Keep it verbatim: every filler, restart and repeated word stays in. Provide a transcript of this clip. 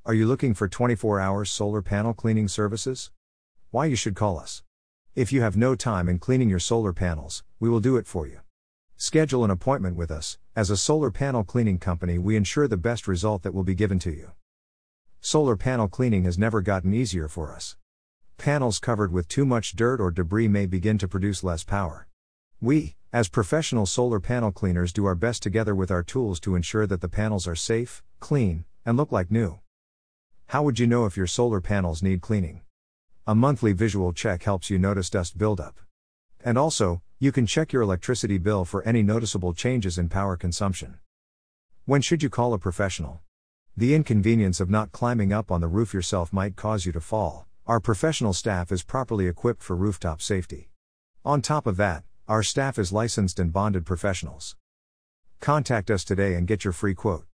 Are you looking for twenty-four hour solar panel cleaning services? Why you should call us. If you have no time in cleaning your solar panels, we will do it for you. Schedule an appointment with us. As a solar panel cleaning company, we ensure the best result that will be given to you. Solar panel cleaning has never gotten easier for us. Panels covered with too much dirt or debris may begin to produce less power. We, as professional solar panel cleaners, do our best together with our tools to ensure that the panels are safe, clean, and look like new. How would you know if your solar panels need cleaning? A monthly visual check helps you notice dust buildup. And also, you can check your electricity bill for any noticeable changes in power consumption. When should you call a professional? The inconvenience of not climbing up on the roof yourself might cause you to fall. Our professional staff is properly equipped for rooftop safety. On top of that, our staff is licensed and bonded professionals. Contact us today and get your free quote.